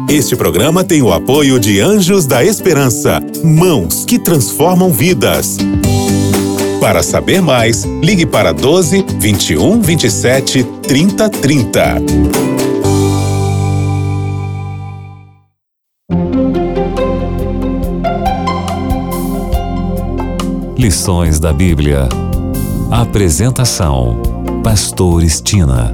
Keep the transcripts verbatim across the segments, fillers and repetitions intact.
Este programa tem o apoio de Anjos da Esperança, mãos que transformam vidas. Para saber mais, ligue para doze, vinte e um, vinte e sete, trinta, trinta. Lições da Bíblia. Apresentação: Pastor Estina.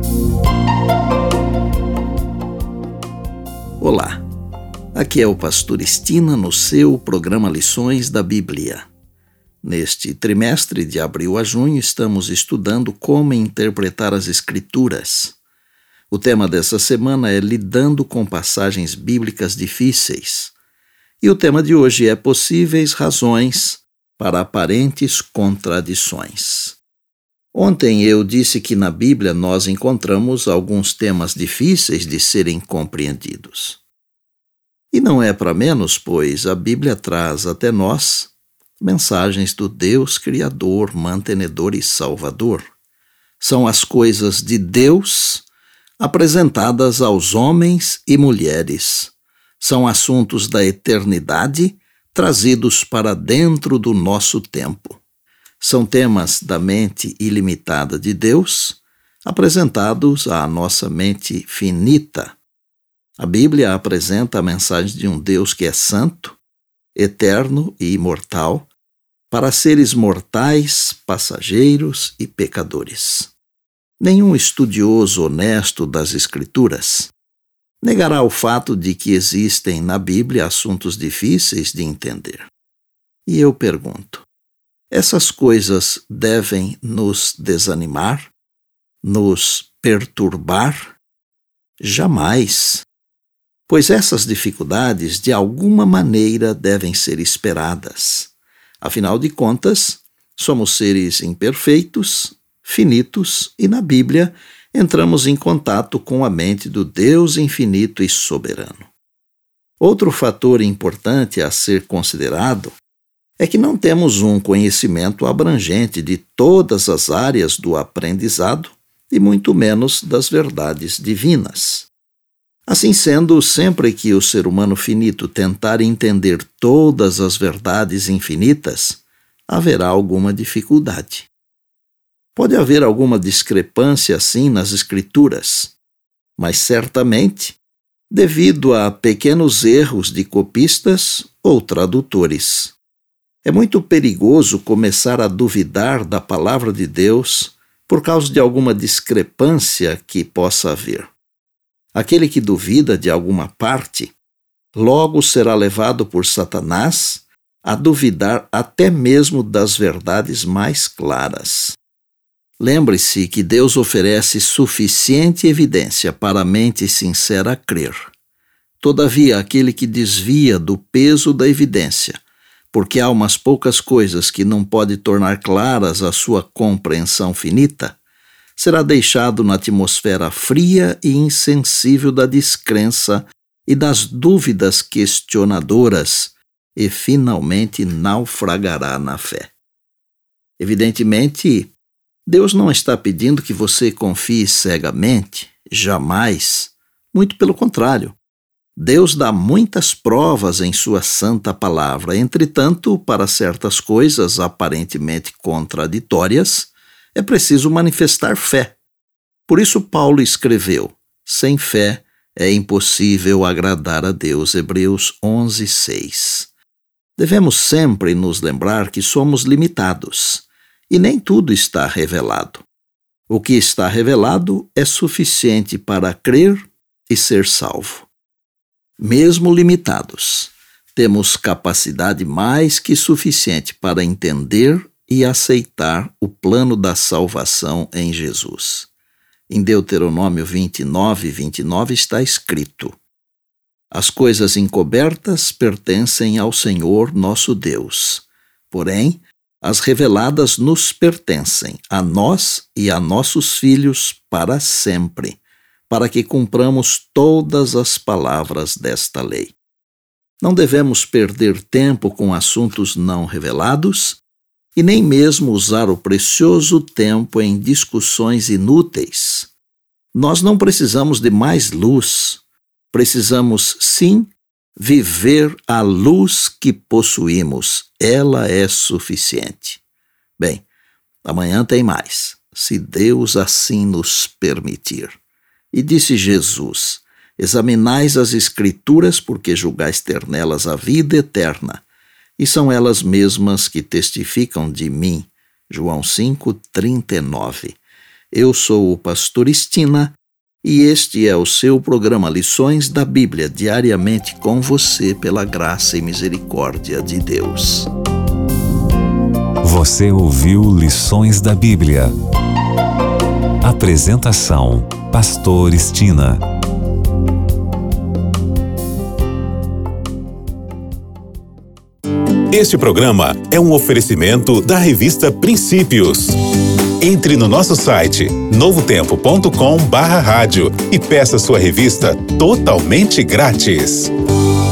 Olá, aqui é o Pastor Estina no seu programa Lições da Bíblia. Neste trimestre de abril a junho estamos estudando como interpretar as Escrituras. O tema dessa semana é lidando com passagens bíblicas difíceis. E o tema de hoje é possíveis razões para aparentes contradições. Ontem eu disse que na Bíblia nós encontramos alguns temas difíceis de serem compreendidos. E não é para menos, pois a Bíblia traz até nós mensagens do Deus Criador, Mantenedor e Salvador. São as coisas de Deus apresentadas aos homens e mulheres. São assuntos da eternidade trazidos para dentro do nosso tempo. São temas da mente ilimitada de Deus, apresentados à nossa mente finita. A Bíblia apresenta a mensagem de um Deus que é santo, eterno e imortal, para seres mortais, passageiros e pecadores. Nenhum estudioso honesto das Escrituras negará o fato de que existem na Bíblia assuntos difíceis de entender. E eu pergunto, essas coisas devem nos desanimar, nos perturbar? Jamais, pois essas dificuldades de alguma maneira devem ser esperadas. Afinal de contas, somos seres imperfeitos, finitos e na Bíblia entramos em contato com a mente do Deus infinito e soberano. Outro fator importante a ser considerado é que não temos um conhecimento abrangente de todas as áreas do aprendizado e muito menos das verdades divinas. Assim sendo, sempre que o ser humano finito tentar entender todas as verdades infinitas, haverá alguma dificuldade. Pode haver alguma discrepância assim nas Escrituras, mas certamente devido a pequenos erros de copistas ou tradutores. É muito perigoso começar a duvidar da palavra de Deus por causa de alguma discrepância que possa haver. Aquele que duvida de alguma parte, logo será levado por Satanás a duvidar até mesmo das verdades mais claras. Lembre-se que Deus oferece suficiente evidência para a mente sincera crer. Todavia, aquele que desvia do peso da evidência, porque há umas poucas coisas que não pode tornar claras a sua compreensão finita, será deixado na atmosfera fria e insensível da descrença e das dúvidas questionadoras e finalmente naufragará na fé. Evidentemente, Deus não está pedindo que você confie cegamente, jamais. Muito pelo contrário. Deus dá muitas provas em sua santa palavra. Entretanto, para certas coisas aparentemente contraditórias, é preciso manifestar fé. Por isso Paulo escreveu, sem fé é impossível agradar a Deus. Hebreus onze, seis. Devemos sempre nos lembrar que somos limitados. E nem tudo está revelado. O que está revelado é suficiente para crer e ser salvo. Mesmo limitados, temos capacidade mais que suficiente para entender e aceitar o plano da salvação em Jesus. Em Deuteronômio vinte e nove, vinte e nove está escrito: as coisas encobertas pertencem ao Senhor nosso Deus, porém, as reveladas nos pertencem, a nós e a nossos filhos para sempre, para que cumpramos todas as palavras desta lei. Não devemos perder tempo com assuntos não revelados e nem mesmo usar o precioso tempo em discussões inúteis. Nós não precisamos de mais luz, Precisamos, sim, viver a luz que possuímos. Ela é suficiente. Bem, amanhã tem mais, se Deus assim nos permitir. E disse Jesus: examinais as Escrituras, porque julgais ter nelas a vida eterna, e são elas mesmas que testificam de mim. João cinco, trinta e nove. Eu sou o pastor Estina, e este é o seu programa Lições da Bíblia, diariamente com você, pela graça e misericórdia de Deus. Você ouviu Lições da Bíblia. Apresentação: Pastor Estina. Este programa é um oferecimento da revista Princípios. Entre no nosso site novo tempo ponto com barra rádio e peça sua revista totalmente grátis.